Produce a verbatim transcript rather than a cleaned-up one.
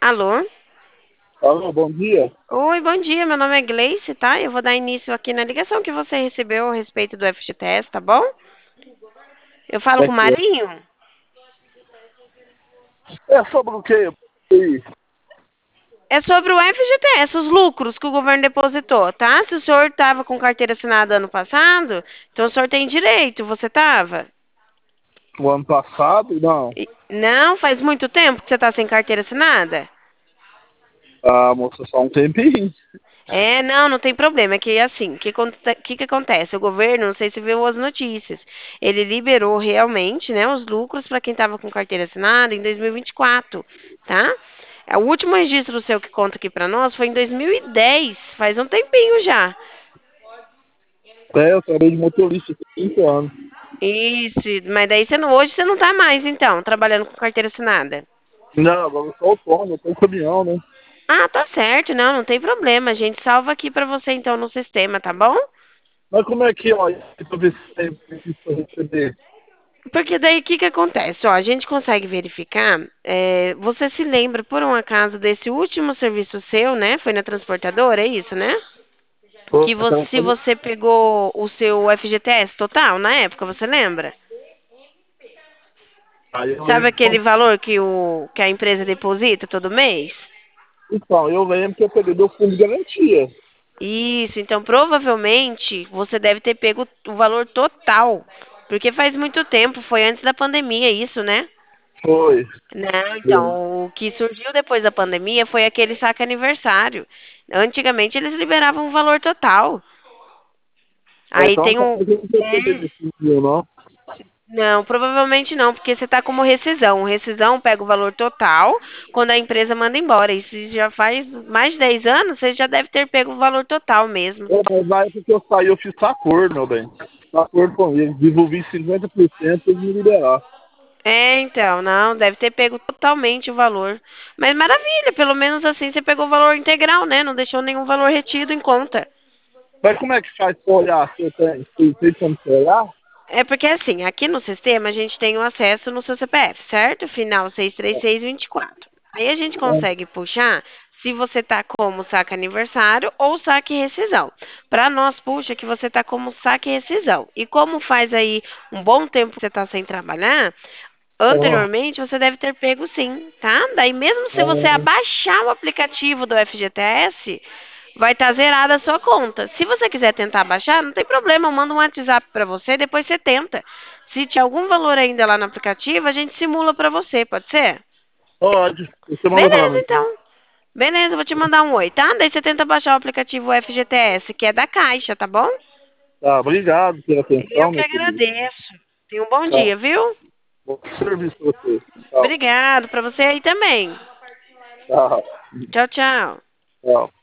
Alô? Alô, bom dia. Oi, bom dia. Meu nome é Gleice, tá? Eu vou dar início aqui na ligação que você recebeu a respeito do F G T S, tá bom? Eu falo É, com o Marinho? é sobre o quê? E, É sobre o F G T S, os lucros que o governo depositou, tá? Se o senhor estava com carteira assinada ano passado, então o senhor tem direito. Você estava? o ano passado, não. Não, faz muito tempo que você está sem carteira assinada? Ah, moça, só um tempinho. É, não, não tem problema. É que assim, o que, aconte- que, que acontece? O governo, não sei se viu as notícias, ele liberou realmente, né, os lucros para quem estava com carteira assinada em dois mil e vinte e quatro, tá? É, o último registro seu que conta aqui para nós foi em dois mil e dez, faz um tempinho já. É, eu trabalhei de motorista por cinco anos. Isso, mas daí você não, hoje você não tá mais, então, trabalhando com carteira assinada. Não, agora eu sou autônomo, eu tenho um caminhão, né? Ah, tá certo, não, não tem problema. A gente salva aqui para você então no sistema, tá bom? Mas como é que, ó, pra ver se tem pra receber? Porque daí o que que acontece? Ó, a gente consegue verificar. É, você se lembra, por um acaso, desse último serviço seu, né? Foi na transportadora, é isso, né? Pô, Que você, aquela se coisa- você pegou o seu F G T S total na época, você lembra? Aí eu Sabe lembro. aquele valor que, o, que a empresa deposita todo mês? Então, eu lembro que eu peguei do fundo de garantia. Isso, então provavelmente você deve ter pego o valor total. Porque faz muito tempo, foi antes da pandemia isso, né? Foi. Não, Foi. então, o que surgiu depois da pandemia foi aquele saque aniversário. Antigamente eles liberavam o valor total. É, Aí então, tem tá o. fazendo que eu peguei É, desse dia, não? não, provavelmente não, porque você está como rescisão. Rescisão pega o valor total quando a empresa manda embora. E se já faz mais de dez anos, você já deve ter pego o valor total mesmo. É, mas na época que eu saí, eu fiz acordo, meu bem. Acordo com eles, devolvi cinquenta por cento pra eles me liberar. É, então, não, deve ter pego totalmente o valor. Mas maravilha, pelo menos assim você pegou o valor integral, né? Não deixou nenhum valor retido em conta. Mas como é que faz pra olhar se eu tenho? Se tem como você olhar? É porque assim, aqui no sistema a gente tem o acesso no seu C P F, certo? Final seis três seis dois quatro. Aí a gente consegue puxar se você tá como saque aniversário ou saque rescisão. Para nós puxa que você tá como saque rescisão. E como faz aí um bom tempo que você tá sem trabalhar, Ah, anteriormente você deve ter pego sim, tá? Daí mesmo se você ah, abaixar o aplicativo do F G T S, vai estar zerada a sua conta. Se você quiser tentar baixar, não tem problema, eu mando um WhatsApp para você, depois você tenta. Se tiver algum valor ainda lá no aplicativo, a gente simula para você, pode ser? pode. Você manda pra Beleza, mim. então. Beleza, eu vou te mandar um oi, tá? Daí você tenta baixar o aplicativo F G T S, que é da Caixa, tá bom? Tá, obrigado pela Eu atenção, que meu querido. agradeço. Tenha um bom Tá. dia, viu? Bom serviço pra você. Tchau. Obrigado para você aí também. Tchau. Tchau, tchau. Tchau.